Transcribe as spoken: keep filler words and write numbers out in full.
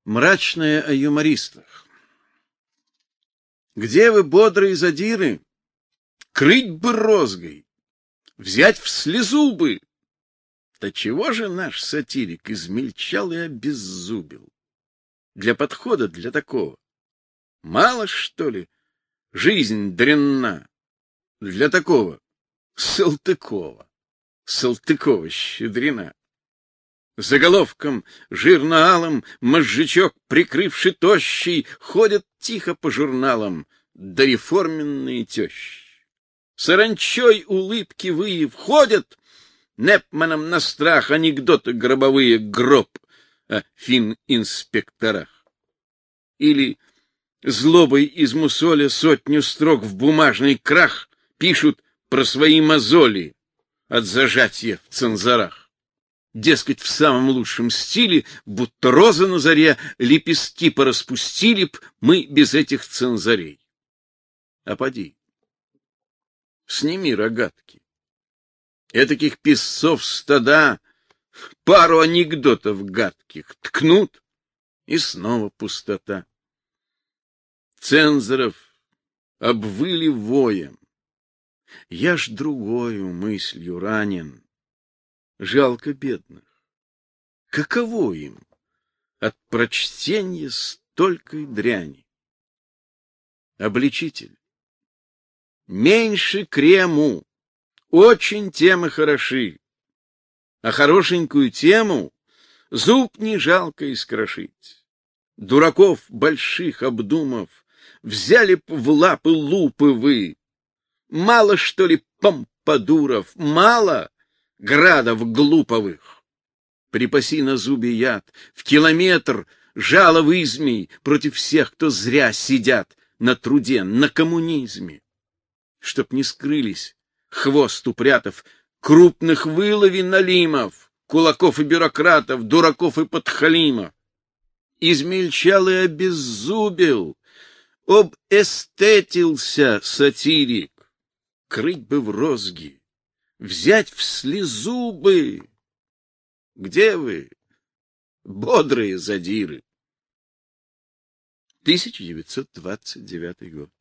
Мрачное о юмористах. Где вы, бодрые задиры? Крыть бы розгой, взять в слезу бы. Да чего же наш сатирик измельчал и обеззубил? Для подхода для такого мало, что ли, жизнь дрянна. Для такого Салтыкова, Салтыкова щедрена. Заголовком жирно-алым мозжечок, прикрывший тощий, ходят тихо по журналам дореформенные тещи. Саранчой улыбки вы входят, Непманом на страх анекдоты гробовые, гроб о фининспекторах. Или злобой из мусоля сотню строк в бумажный крах пишут про свои мозоли от зажатия в цензорах. Дескать, в самом лучшем стиле, будто роза на заре, лепестки пораспустили б мы без этих цензорей. А поди, сними рогатки. Этаких песцов стада пару анекдотов гадких ткнут, и снова пустота. Цензоров обвыли воем. Я ж другою мыслью ранен. Жалко бедных. Каково им от прочтения столькой дряни? Обличитель. Меньше крему. Очень темы хороши. А хорошенькую тему зуб не жалко искрошить. Дураков больших обдумав, взяли б в лапы лупы вы. Мало, что ли, помпадуров, мало градов глуповых. Припаси на зубе яд, в километр жало вызмей против всех, кто зря сидят на труде, на коммунизме. Чтоб не скрылись, хвост упрятав, крупных вылови налимов, кулаков и бюрократов, дураков и подхалимов. Измельчал и обеззубил, обэстетился сатирик. Крыть бы в розги, взять в слезу бы. Где вы, бодрые задиры? тысяча девятьсот двадцать девятый год.